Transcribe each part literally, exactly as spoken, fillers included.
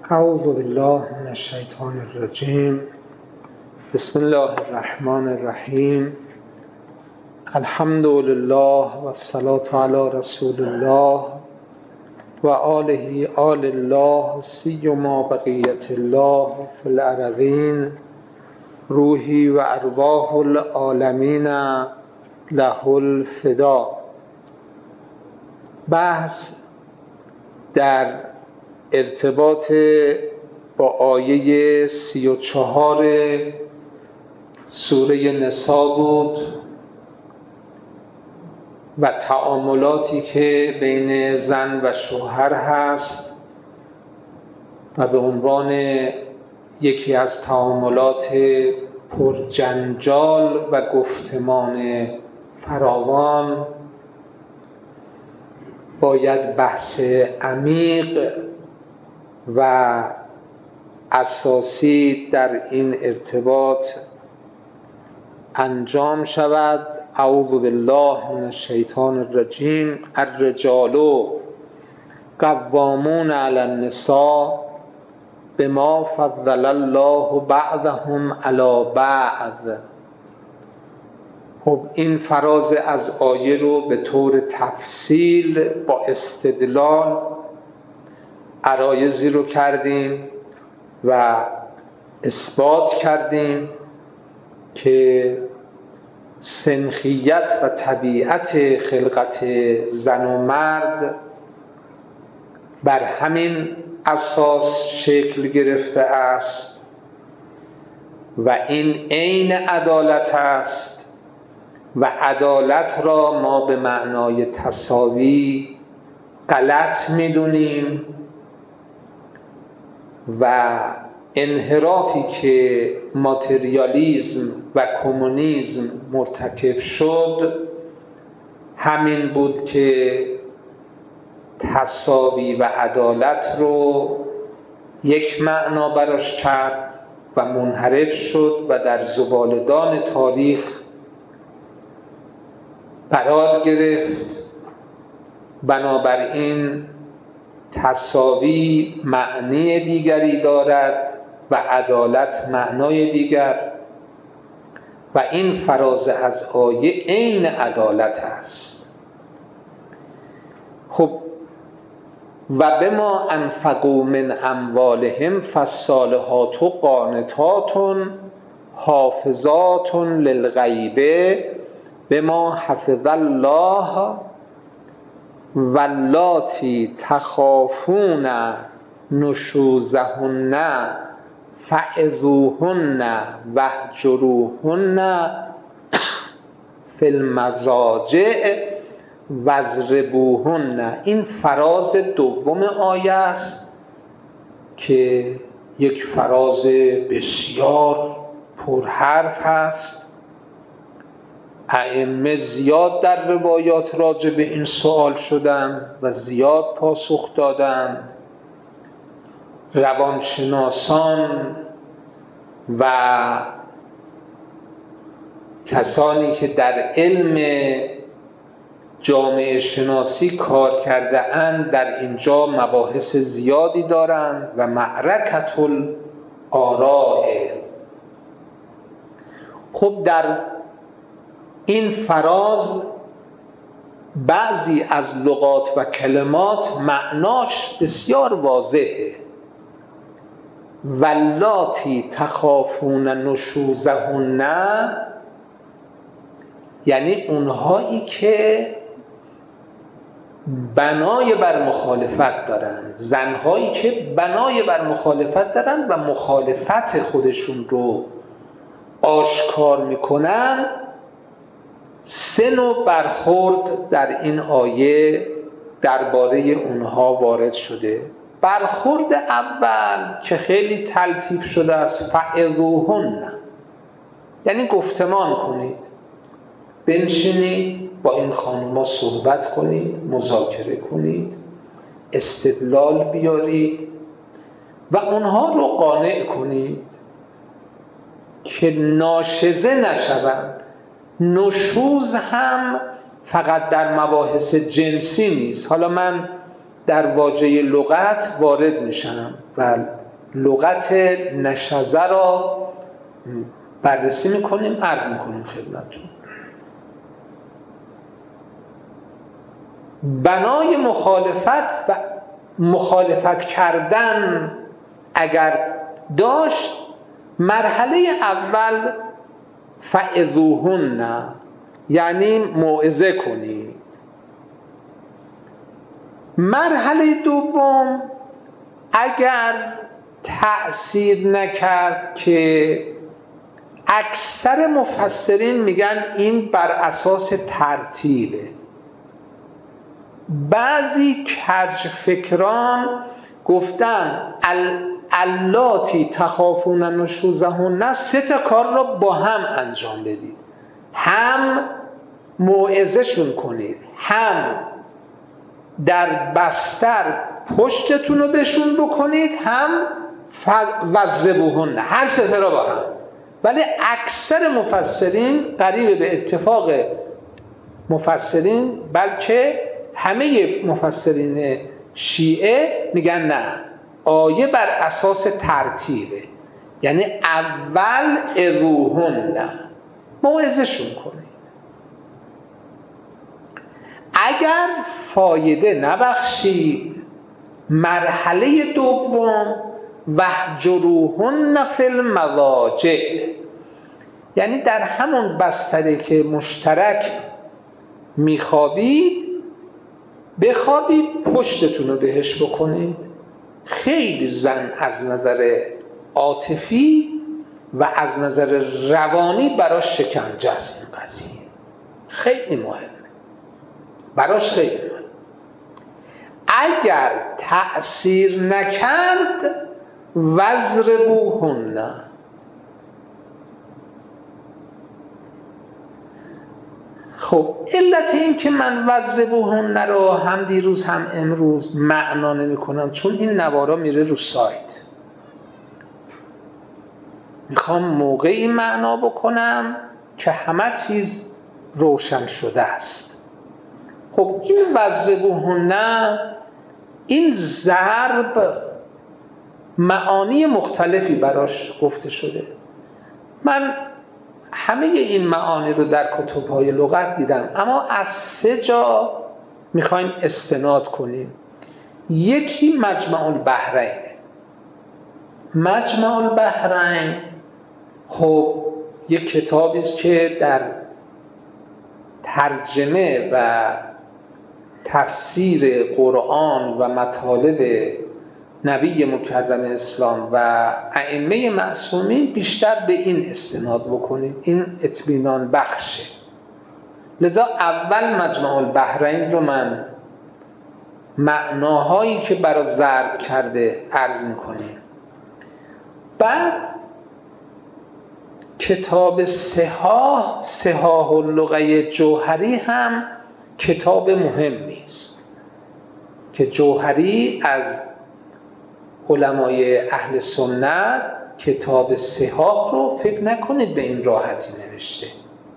اعوذ بالله من الشیطان الرجیم. بسم الله الرحمن الرحیم. الحمد لله و الصلاة علی رسول الله و آله آل الله سیما بقیت الله فی الارضین روحی و ارواح العالمین له الفدا. بحث در ارتباط با آیه سی و چهار سوره نساء بود و تعاملاتی که بین زن و شوهر هست و به عنوان یکی از تعاملات پرجنجال و گفتمان فراوان باید بحث عمیق و اساسی در این ارتباط انجام شود. اعوذ بالله من الشیطان الرجیم. الرجال قوامون علی النساء بما فضل الله بعضهم علی بعض. خب این فراز از آیه رو به طور تفصیل با استدلال عرایضی رو کردیم و اثبات کردیم که سنخیت و طبیعت خلقت زن و مرد بر همین اساس شکل گرفته است و این عین عدالت است و عدالت را ما به معنای تساوی غلط می‌دونیم و انحرافی که ماتریالیسم و کمونیسم مرتکب شد همین بود که تساوی و عدالت رو یک معنا براش کرد و منحرف شد و در زبالدان تاریخ قرار گرفت. بنابراین تساوی معنی دیگری دارد و عدالت معنای دیگر و این فراز از آیه عین عدالت است. خب و بما انفقوا من اموالهم فالصالحات قانتات حافظات للغیب بما حفظ الله واللاتی تخافون نشوزهن فعظوهن واهجروهن فی المضاجع واضربوهن. این فراز دوم آیه است که یک فراز بسیار پرحرف است. ائمه زیاد در روایات راجع به این سوال شدن و زیاد پاسخ دادن. روانشناسان و کسانی که در علم جامعه شناسی کار کرده اند در اینجا مباحث زیادی دارند و معرکة الآراء. خب در این فراز بعضی از لغات و کلمات معناش بسیار واضحه. واللاتی تخافون نشوزهن یعنی اونهایی که بنای بر مخالفت دارن، زنهایی که بنای بر مخالفت دارن و مخالفت خودشون رو آشکار میکنن. سه نوع برخورد در این آیه درباره اونها وارد شده. برخورد اول که خیلی تلطیف شده است، فعظوهن یعنی گفتمان کنید، بنشینید با این خانوما صحبت کنید، مذاکره کنید، استدلال بیارید و اونها رو قانع کنید که ناشزه نشوند. نشوز هم فقط در مباحث جنسی نیست. حالا من در واژه لغت وارد میشم و لغت نشزه را بررسی میکنیم، عرض میکنیم خدمتتون. بنای مخالفت و مخالفت کردن اگر داشت، مرحله اول فعظوهن، یعنی موعظه کنی. مرحله دوم اگر تأثیر نکرد، که اکثر مفسرین میگن این بر اساس ترتیبه، بعضی کج فکران گفتن اللاتی تخافون نشوزهن، سه تا کار را با هم انجام بدید، هم موعظه شون کنید، هم در بستر پشتتون رو بهشون بکنید، هم وضربوهن، هر سه تا را با هم. ولی اکثر مفسرین قریب به اتفاق مفسرین، بلکه همه مفسرین شیعه میگن نه، آیه بر اساس ترتیبه، یعنی اول اروهن، موعظه شون کنید. اگر فایده نبخشید، مرحله دوم وهجروهن فی المضاجع، یعنی در همون بستری که مشترک میخوابید بخوابید، پشتتون رو بهش بکنید. خیلی زن از نظر عاطفی و از نظر روانی براش شکنجه است این قضیه، خیلی مهمه براش، خیلی مهمه. اگر تأثیر نکرد وضربوهن، خب علت این که من وضربوهن رو هم دیروز هم امروز معنا نمی کنم، چون این نوارا میره رو سایت، میخوام موقعی معنا بکنم که همه چیز روشن شده است. خب این وضربوهن، این ضرب معانی مختلفی براش گفته شده. من همه این معانی رو در کتب‌های لغت دیدم، اما از سه جا میخوایم استناد کنیم. یکی مجمع البحرین. مجمع البحرین خب یک کتابی است که در ترجمه و تفسیر قرآن و مطالب نبی مکرم اسلام و ائمه معصومین بیشتر به این استناد بکنید، این اطمینان بخشه. لذا اول مجمع البحرین رو من معناهایی که برای ضرب کرده عرض میکنیم. بعد کتاب صحاح صحاح اللغه جوهری هم کتاب مهمی است که جوهری از علمای اهل سنت کتاب صحاح رو فکر نکنید به این راحتی نوشته،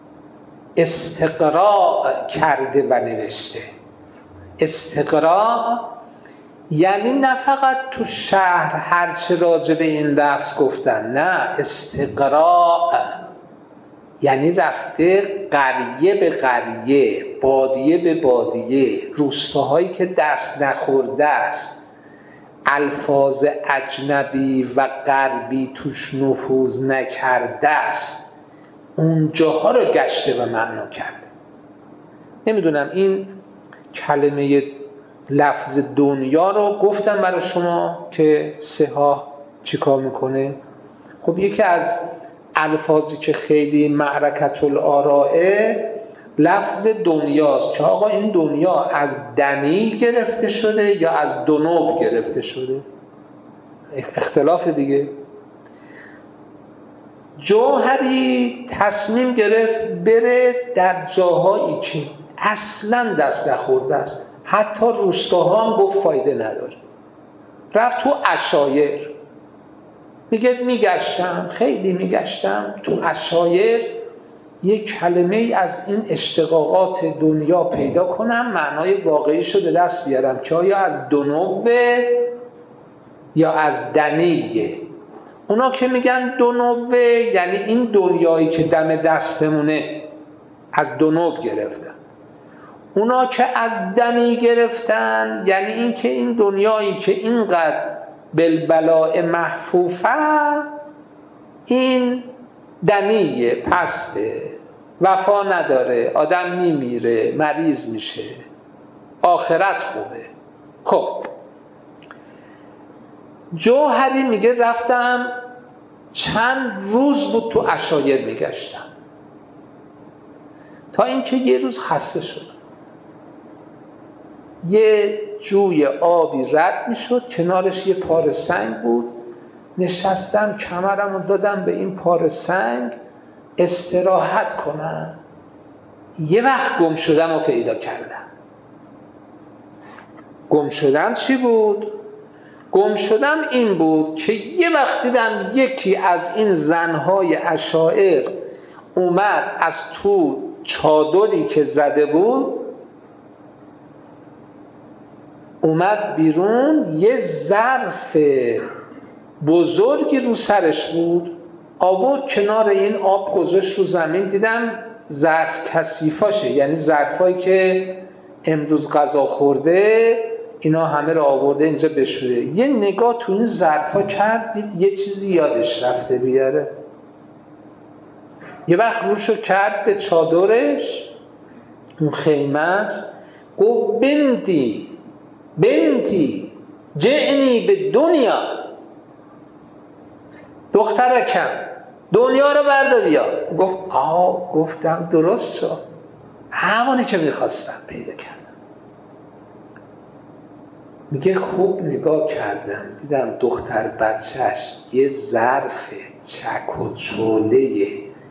استقراء کرده و نوشته. استقراء یعنی نه فقط تو شهر هرچه راجع به این لفظ گفتن، نه، استقراء یعنی رفته قریه به قریه، بادیه به بادیه، روستاهایی که دست نخورده است، الفاظ اجنبی و غربی توش نفوذ نکرده است، اونجاها رو گشته و معنا کرده. نمیدونم این کلمه لفظ دنیا رو گفتم برای شما که صحاح چیکار میکنه. خب یکی از الفاظی که خیلی معرکت الآرائه لفظ دنیاست که آقا این دنیا از دنی گرفته شده یا از دنوب گرفته شده، اختلاف دیگه. جوهری تصمیم گرفت بره در جاهایی که اصلا دست نخورده است، حتی روستاها هم گفت فایده نداره، رفت تو عشایر، میگه میگشتم، خیلی میگشتم تو عشایر، یک کلمه از این اشتقاقات دنیا پیدا کنم، معنای واقعیش رو به دست بیارم که آیا از دنوه یا از دنیه. اونا که میگن دنوه یعنی این دنیایی که دم دستمونه از دنوب گرفتن. اونا که از دنی گرفتن یعنی این که این دنیایی که اینقدر بالبلاء محفوفه این دنیه، پسته، وفا نداره، آدم میمیره، مریض میشه، آخرت خوبه. خب جوهری میگه رفتم چند روز بود تو عشایر میگشتم تا اینکه یه روز خسته شدم. یه جوی آبی رد میشد، کنارش یه پاره سنگ بود، نشستم کمرم رو دادم به این پاره سنگ استراحت کنم. یه وقت گم شدم و پیدا کردم. گم شدم چی بود؟ گم شدم این بود که یه وقت دیدم یکی از این زنهای عشایر اومد از تو چادری که زده بود اومد بیرون، یه ظرف بزرگی رو سرش بود، آورد کنار این آب گذاشت رو زمین. دیدم ظرف کثیفاشه، یعنی ظرفایی که امروز غذا خورده اینا همه رو آورده اینجا بشوره. یه نگاه تو این ظرفا کرد، دید یه چیزی یادش رفته بیاره. یه وقت روشو کرد به چادرش، اون خیمه، گفت بنتی بنتی جعنی به دنیا، دخترکم دنیا رو برده بیا. گفت آه، گفتم درست شد، همونی که میخواستم پیدا کردم. میگه خوب نگاه کردم دیدم دختر بچهش یه ظرف چک و چوله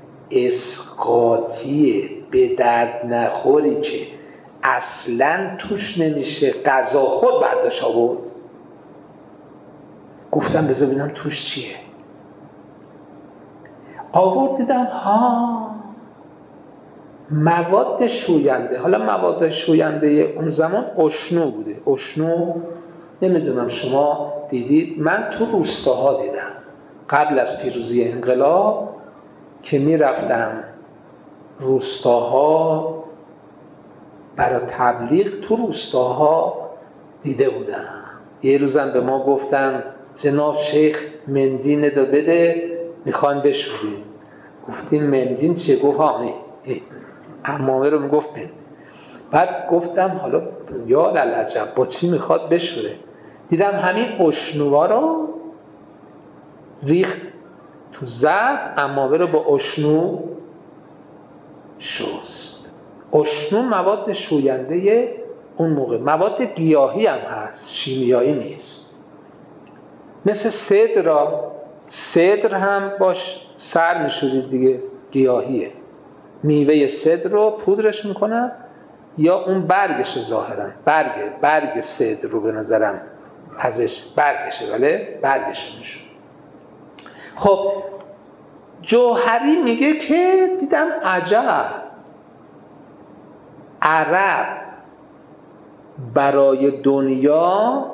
اسقاطی به درد نخوری که اصلا توش نمیشه غذا خود برداشت آورد. گفتم بذار ببینم توش چیه. آورد دیدم ها مواد شوینده. حالا مواد شوینده اون زمان اشنو بوده. اشنو نمیدونم شما دیدید، من تو روستاها دیدم قبل از پیروزی انقلاب که میرفتم روستاها برای تبلیغ، تو روستاها دیده بودم. یه روزم به ما گفتن جناب شیخ مندین دو بده میخوان بشوریم. گفتیم مندین چیه؟ گفت ها عمامه رو میگفت مندین. بعد گفتم حالا یا للعجب با چی میخواد بشوره؟ دیدم همین اشنوها رو ریخت تو ظرف، عمامه رو با اشنو شست. اشنو مواد شوینده اون موقع، مواد گیاهی هم هست، شیمیایی نیست. مثل سدر، سدر هم باش سر میشورید دیگه، گیاهیه. میوه سدر رو پودرش میکنن یا اون برگشه، ظاهرا برگ برگ سدر رو به نظرم ازش برگشه، ولی برگشه میشه. خب جوهری میگه که دیدم عجب، عرب برای دنیا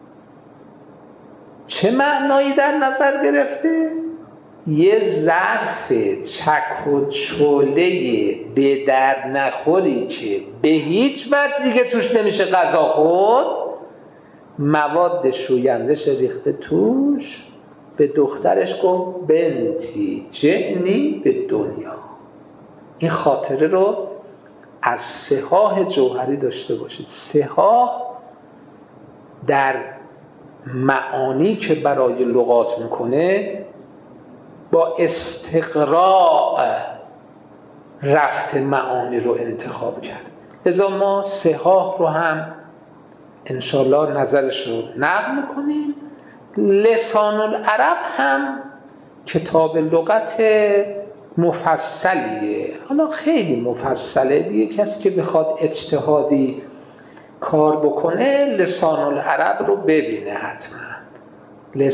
چه معنایی در نظر گرفته؟ یه ظرف چک و چوله به در نخوری که به هیچ وجه دیگه توش نمیشه غذا خورد، مواد شویندش ریخته توش. به دخترش گفت بنتی جعنی به دنیا. این خاطره رو از صحاح جوهری داشته باشید. صحاح در معانی که برای لغات میکنه با استقراء رفت معانی رو انتخاب کرد. لذا ما صحاح رو هم انشالله نظرش رو نقل میکنیم. لسان العرب هم کتاب لغت مفصلیه، حالا خیلی مفصله دیگه. کسی که بخواد اجتهادی کار بکنه لسان العرب رو ببینه حتما.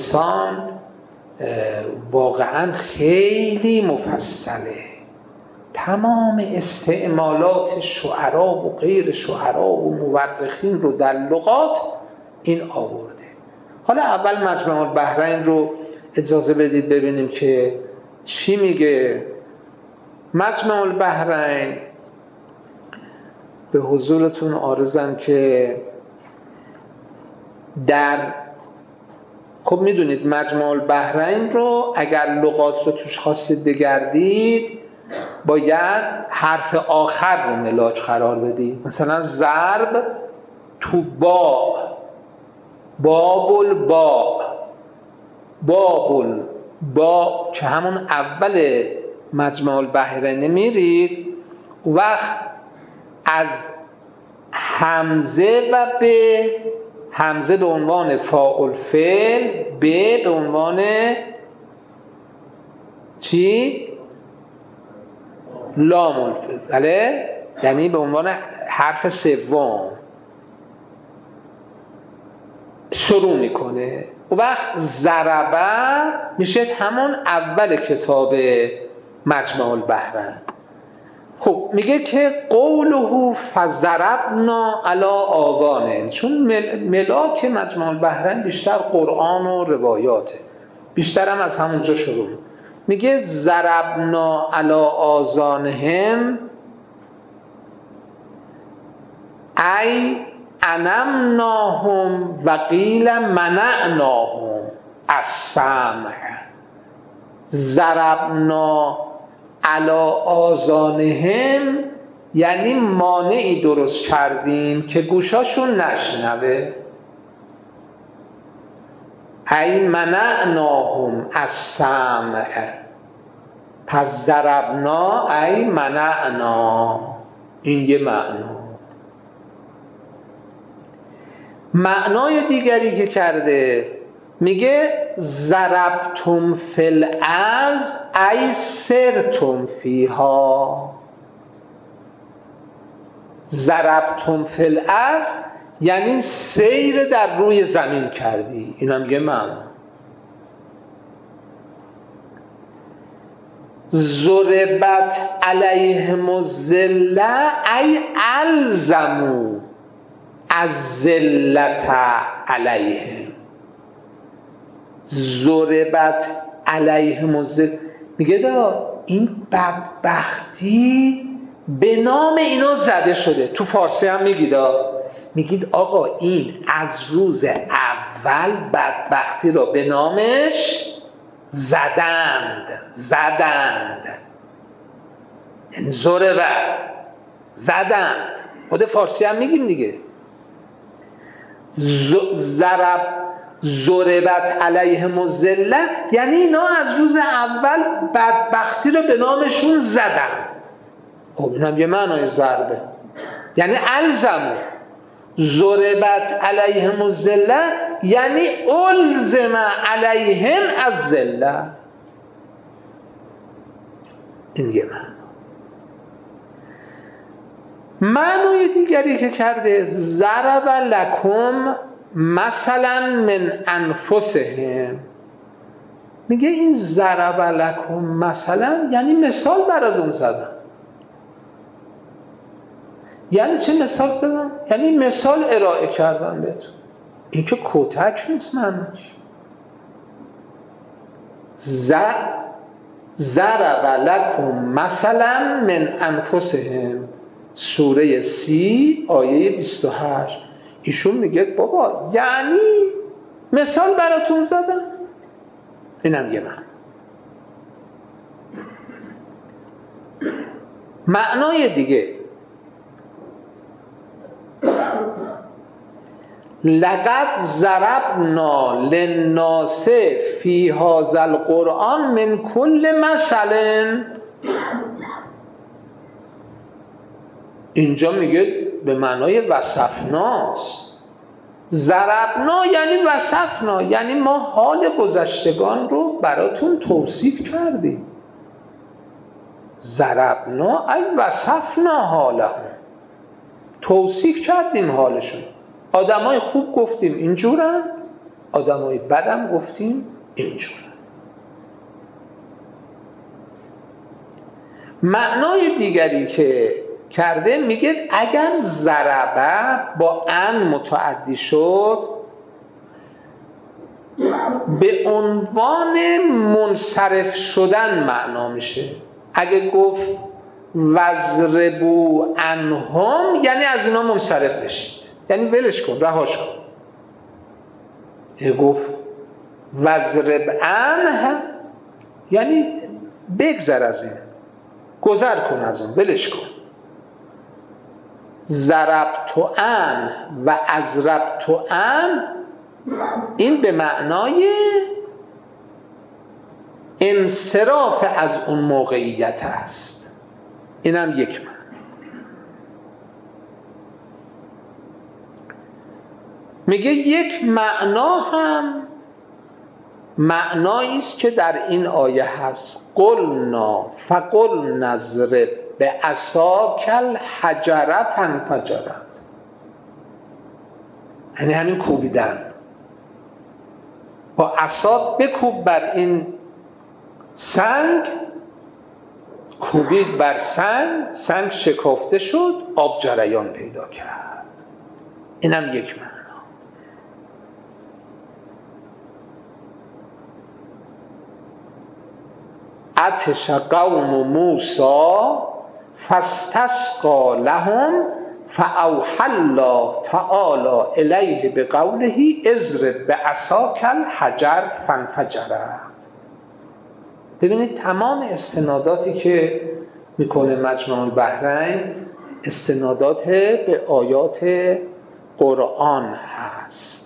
لسان واقعا خیلی مفصله، تمام استعمالات شعرا و غیر شعرا و مورخین رو در لغات این آورده. حالا اول مجمع البحرین رو اجازه بدید ببینیم که چی میگه. مجمع البحرین به حضورتون عارضم که در خب میدونید مجمع البحرین رو اگر لغات رو توش خواستید بگردید باید حرف آخر رو ملاک قرار بدید. مثلا ضرب تو با بابل با بابل با که همون اول مجمع البحرین میرید وقت از همزه و به همزه به عنوان فاعل فعل به به عنوان چی؟ لام الفعل، بله؟ یعنی به عنوان حرف سوم شروع میکنه. و وقت ضربه میشه همون اول کتاب مجمع البحرین. خب میگه که قوله فضربنا علی آذانهم، چون ملاک مجمع البحرین بیشتر قرآن و روایاته، بیشتر هم از همونجا شروع میگه ضربنا علی آذانهم ای انمناهم و قیل منعناهم السمع. ضربنا علی آذانهم یعنی مانعی درست کردیم که گوشاشون نشنوه. ای منعناهم السمع، پس ضربنا ای منعنا، این یه معنا. معنای دیگری که کرده میگه ضربتم فی الارض ای سرتم فیها. ضربتم فی الارض یعنی سیر در روی زمین کردی، این هم یه معنا. ضربت علیهم الذله ای الزموا الذلة علیهم. ضربت علیهم الذله میگه دا این بدبختی به نام اینا زده شده. تو فارسی هم میگید میگید آقا این از روز اول بدبختی را به نامش زدند زدند یعنی ضربت زدند. خود فارسی هم میگیم دیگه. ضرب ضربت علیهم الذله یعنی اینا از روز اول بدبختی رو به نامشون زدن. خب این هم یه معنای ضربه، یعنی الزموا. ضربت علیهم الذله یعنی الزم علیهم الذله، این یه معنی. معنای دیگری که کرده ضرب لکم مثلا من انفسهم، میگه این ضرب لکم مثلا یعنی مثال براتون زدن. یعنی چه مثال زدن؟ یعنی مثال ارائه کردن بهتون. این که کتک نیست معنیش. ضرب لکم مثلا من انفسهم، سوره سی آیه بیست و هشت. ایشون میگه بابا یعنی مثال براتون زدن. اینم یه معنی. معنای دیگه لقد ضربنا للناس فی هذا القرآن من کل مثل. اینجا میگه به معنای وصفناست. ضربنا یعنی وصفنا، یعنی ما حال گذشتگان رو براتون توصیف کردیم. ضربنا ای وصفنا حالهم، توصیف کردیم حالشون. آدمای خوب گفتیم اینجورن، آدمای بدم گفتیم اینجورن. معنای دیگری که کرده میگه اگر ضربه با ان متعدی شد به عنوان منصرف شدن معنا میشه. اگه گفت وضربوا عنهم یعنی از اینا منصرف بشید، یعنی ولش کن، رهاش کن. اگه گفت وضرب عنه یعنی بگذر از این، گذر کن از اون، ولش کن. ضربت عن و اضربت عن این به معنای انصراف از اون موقعیت است. اینم یک معنی. میگه یک معنا هم معنایی است که در این آیه هست. قلنا فقل نضرب بعصاک الحجر فانفجرت، یعنی همین کوبیدن. با عصا بکوب بر این سنگ، کوبید بر سنگ، سنگ شکافته شد، آب جریان پیدا کرد. اینم یک معنا. عطش قوم موسی فاستسقى لهم فاوحى الله تعالی الیه بقوله اضرب بعصاک الحجر فانفجرت. ببینید تمام استناداتی که میکنه مجمع البحرین استنادات به آیات قرآن هست.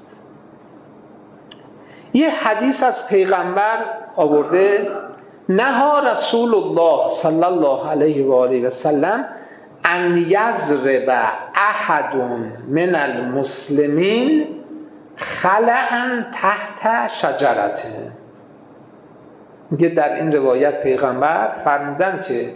یه حدیث از پیغمبر آورده نهى رسول الله صلی الله علیه و آله و سلم ان یضرب احد من المسلمین خلعا تحت شجرته. میگه در این روایت پیغمبر فرمودن که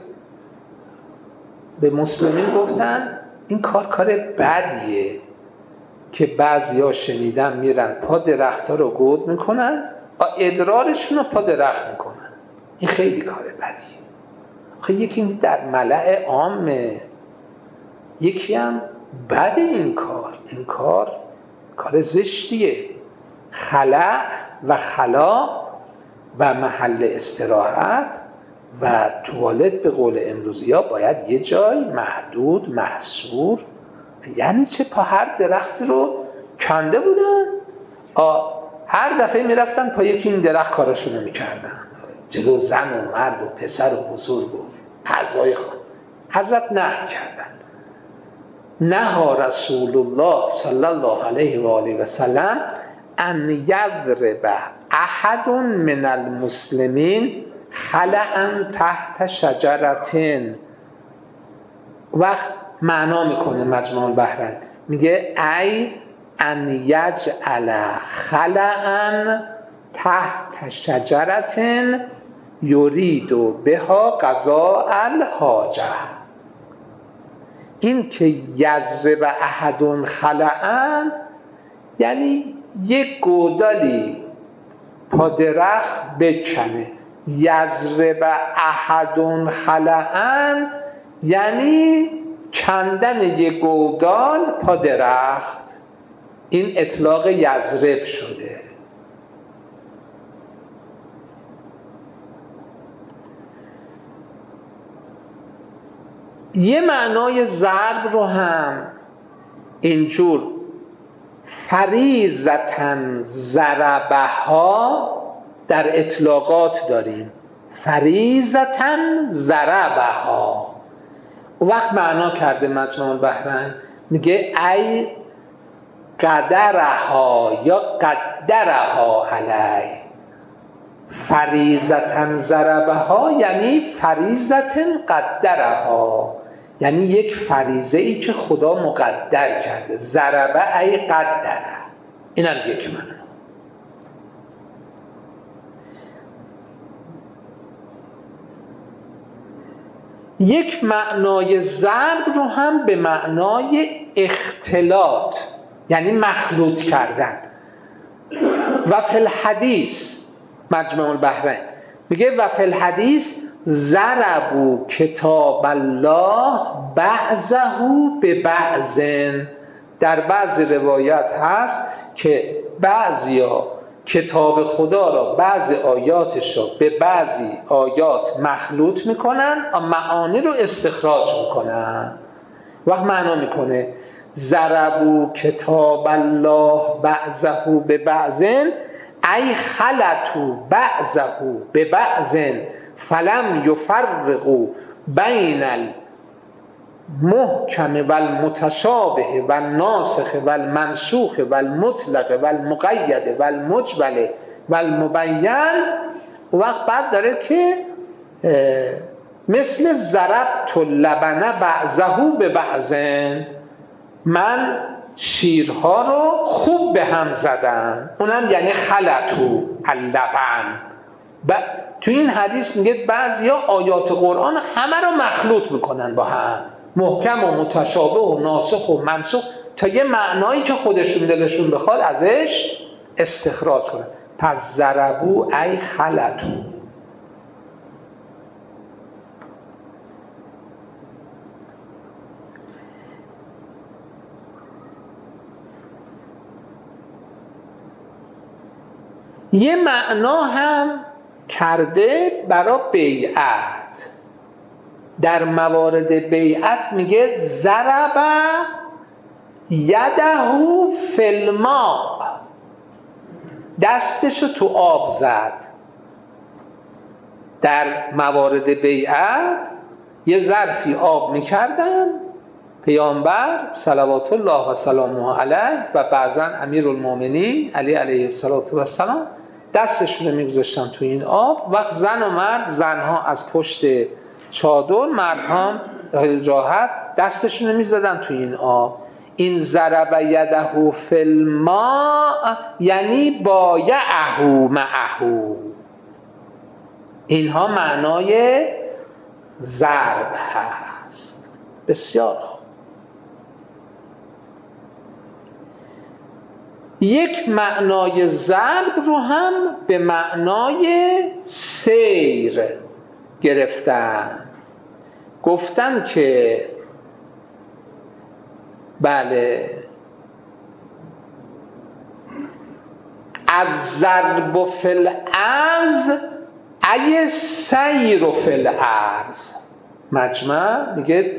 به مسلمین گفتن این کار کار بدیه که بعضیا شنیدن میرن پا درخت‌ها رو گود میکنن، ادرارشون رو پا درخت میکنن. این خیلی کار بدیه. آخه یکی در ملأ عامه، یکی هم بد این کار. این کار کار زشتیه. خلع و خلا و محل استراحت و توالت به قول امروزی ها باید یه جای محدود محصور. یعنی چه؟ پا هر درخت رو کنده بودن، آه هر دفعه میرفتن پا یکی این درخت کاراشونو میکردن، جلو زن و مرد و پسر و بزرگ و اعضای خان. حضرت نهی کردن. نهى رسول الله صلی الله علیه و آله و سلم ان یضرب احد من المسلمین خلعا تحت شجرتین. وقت معنا میکنه مجمع البحرین، میگه ای ان یجعل خلعا تحت شجرتین یرید بها قضاء الحاجه. این که یضرب احد خلعا یعنی یک گودالی پا درخت بکنه. یضرب احد خلعا یعنی کندن یک گودال پا درخت. این اطلاق یضرب شده. یه معنای ضرب رو هم اینجور فریضتن ضربها در اطلاقات داریم. فریضتن ضربها. وقت معنا کرده مجمع البحرین، میگه ای قدرها یا قدرها علی. فریضتن ضربها یعنی فریضتن قدرها، یعنی یک فریضه ای که خدا مقدر کرده. ضربه ای قدره. این هم یک معنی. یک معنای ضرب رو هم به معنای اختلاط یعنی مخلوط کردن. و فی الحدیث مجمع البحرین میگه و فی الحدیث ضربوا کتاب الله بعضه به بعض. در بعض روایت هست که بعضیا کتاب خدا را، بعضی آیاتش را به بعضی آیات مخلوط میکنن و معانی رو استخراج میکنن. وقت معنا میکنه ضربوا کتاب الله بعضه به بعض ای خلطوا بعضه به بعض فلم یفرقوا بین المحکم و المتشابه و الناسخ و المنسوخ و المطلق و المقید و المجمل و المبین. وقت بعد داره که مثل ضربت اللبن بعضه به بعض، من شیرها رو خوب به هم زدم، اونم یعنی خلطو اللبن. تو این حدیث میگه بعضیا آیات قرآن همه رو مخلوط میکنن با هم، محکم و متشابه و ناسخ و منسوخ، تا یه معنایی که خودشون دلشون بخواد ازش استخراج کنن. پس ضربو ای خلطو. یه معنا هم کرده برای بیعت. در موارد بیعت میگه ضرب یده فی الماء، دستشو تو آب زد. در موارد بیعت یه ظرفی آب میکردن، پیامبر صلوات الله و سلامه علیه و بعضا امیرالمومنین علی علیه السلام دستشون رو میگذاشتن تو این آب. وقت زن و مرد، زنها از پشت چادر، مردها راحت دستشون رو میزدن تو این آب. این ضرب یده فی الماء یعنی بایعه معه. اینها معنای ضرب هست. بسیار خوب. یک معنای ضرب رو هم به معنای سیر گرفتن. گفتن که بله از ضرب فی الارض ای سیر فی الارض. مجمع میگه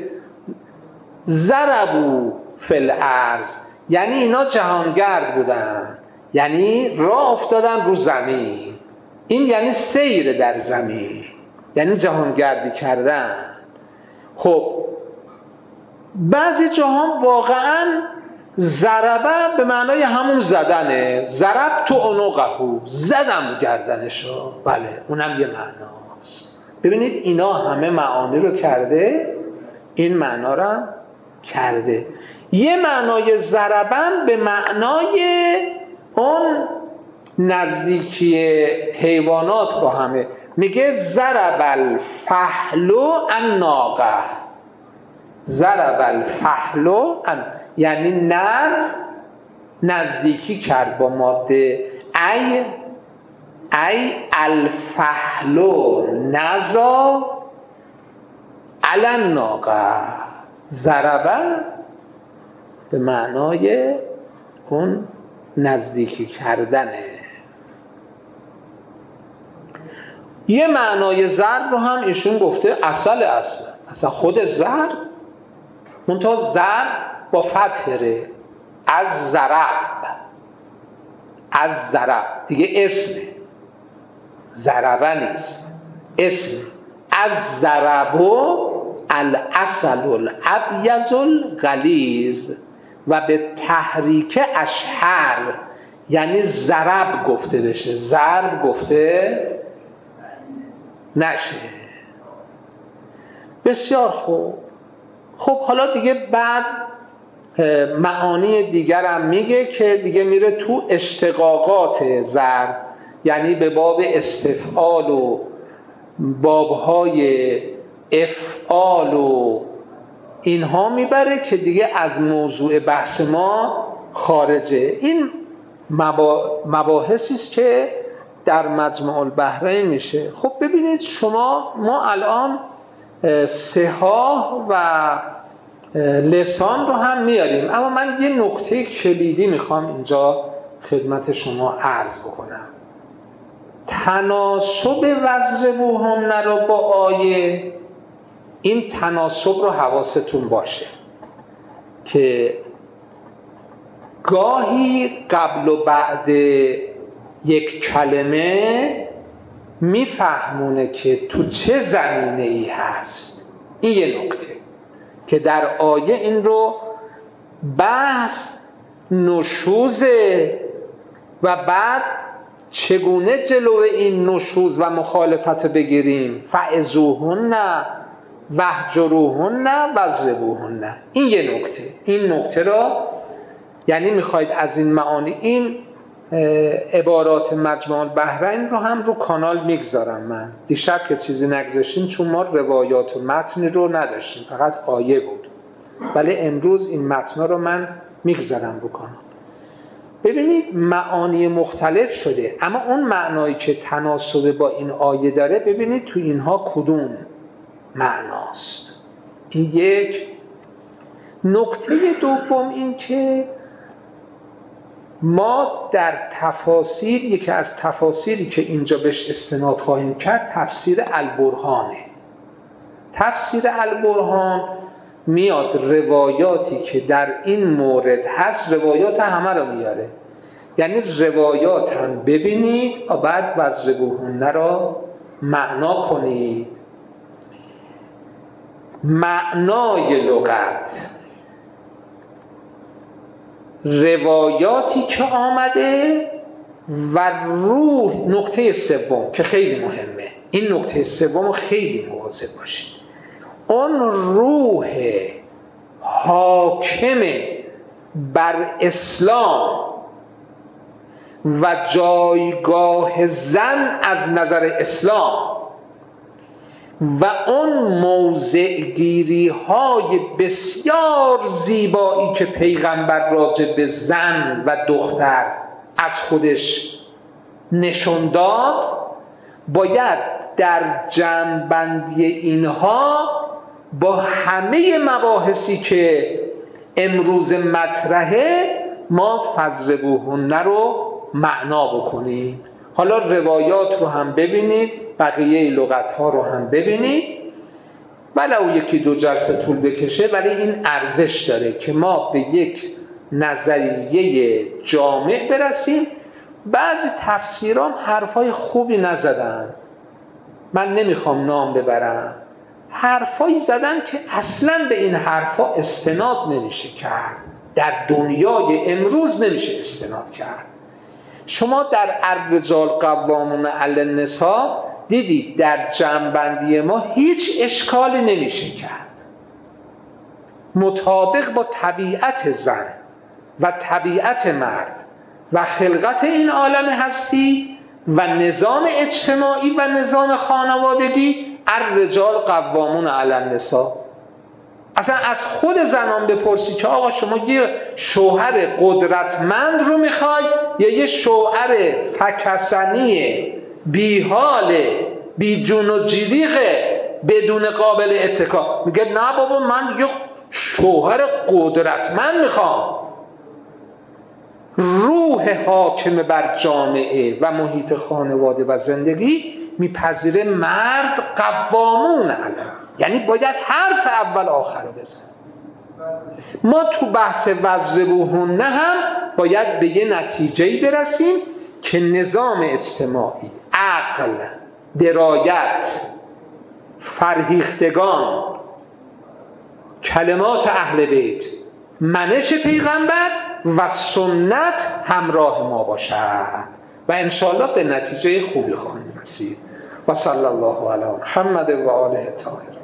ضربوا فی الارض یعنی اینا جهانگرد بودن، یعنی راه افتادن رو زمین. این یعنی سیر در زمین، یعنی جهانگردی کردن. خب بعضی جاها واقعا ضربه به معنای همون زدنه. ضرب تو عنقه، زدم گردنشو. بله اونم یه معناست. ببینید اینا همه معانی رو کرده، این معنا رو کرده. یه معنای ضربن به معنای اون نزدیکی حیوانات با همه. میگه ضرب الفحلو الناقه. ضرب الفحلو ان یعنی نر نزدیکی کرد با ماده. ای ای الفحلو نزا علی الناقه. ضربه به معنای اون نزدیکی کردنه. یه معنای ضرب رو هم ایشون گفته اصل اصل اصلا خود ضرب منتها ضرب با فتحه، از ضرب، از ضرب دیگه اسمه، ضربه نیست، اسم. از ضربو الاصل الابیض الغلیظ و به تحریک اشهر یعنی ضرب گفته بشه، ضرب گفته نشه. بسیار خوب. خب حالا دیگه بعد معانی دیگرم میگه که دیگه میره تو اشتقاقات ضرب، یعنی به باب استفعال و بابهای افعال و اینها میبره که دیگه از موضوع بحث ما خارجه. این مباحثی است که در مجمع البحرین میشه. خب ببینید شما، ما الان سحاح و لسان رو هم میاریم، اما من یه نکته کلیدی میخوام اینجا خدمت شما عرض بکنم. تناسب وضربوهن رو با آیه، این تناسب رو حواستون باشه که گاهی قبل و بعد یک کلمه میفهمونه که تو چه زمینه ای هست. این یه نکته که در آیه این رو بحث نشوزه و بعد چگونه جلو این نشوز و مخالفت بگیریم. فعظوهن واهجروهن واضربوهن. این یه نکته. این نکته را یعنی میخواید از این معانی، این عبارات مجمع البحرین رو هم رو کانال میگذارم. من دیشب که چیزی نگذاشتیم چون ما روایات و متنی رو نداشتیم، فقط آیه بود، ولی امروز این متن رو من میگذارم رو کانال. ببینید معانی مختلف شده، اما اون معنایی که تناسب با این آیه داره، ببینید تو اینها کدوم معناست. این یک نکته. دوم این که ما در تفاسیر، یکی از تفاسیری که اینجا بهش استناد خواهیم کرد تفسیر البرهانه. تفسیر البرهان میاد روایاتی که در این مورد هست، روایات همه رو میاره، یعنی روایات هم ببینید و بعد واضربوهن را معنا کنید. معنای لغت، روایاتی که آمده و روح. نکته سوم که خیلی مهمه، این نکته سوم خیلی مواظب باشید، اون روح حاکم بر اسلام و جایگاه زن از نظر اسلام و اون موضع گیری های بسیار زیبایی که پیغمبر راجع به زن و دختر از خودش نشون داد، باید در جمع‌بندی اینها با همه مباحثی که امروز مطرحه ما فضربوهن رو معنا بکنیم. حالا روایات رو هم ببینید، بقیه لغت ها رو هم ببینید، ولو یکی دو جلسه طول بکشه، ولی این ارزش داره که ما به یک نظریه جامع برسیم. بعضی تفسیران حرفای خوبی نزدن، من نمیخوام نام ببرم، حرفایی زدن که اصلا به این حرفا استناد نمیشه کرد، در دنیای امروز نمیشه استناد کرد. شما در الرجال قوامون علی النساء دیدید در جمع‌بندی ما هیچ اشکالی نمیشه کرد، مطابق با طبیعت زن و طبیعت مرد و خلقت این عالم هستی و نظام اجتماعی و نظام خانوادگی. الرجال قوامون علی النساء. اصلا از خود زنان بپرسی که آقا شما یه شوهر قدرتمند رو میخوای یا یه شوهر فکسنی بیحال بی جون و جریقه بدون قابل اتکا؟ میگه نه بابا من یه شوهر قدرتمند میخوام. روح حاکم بر جامعه و محیط خانواده و زندگی میپذیره مرد قوامون علیه، یعنی باید حرف اول آخر رو بزن. ما تو بحث واضربوهن هم باید به یه نتیجه‌ای برسیم که نظام اجتماعی، عقل، درایت، فرهیختگان، کلمات اهل بیت، منش پیغمبر و سنت همراه ما باشد و انشاءالله به نتیجه خوبی خواهیم رسید. و صلی الله علی محمد و آله الطاهرین.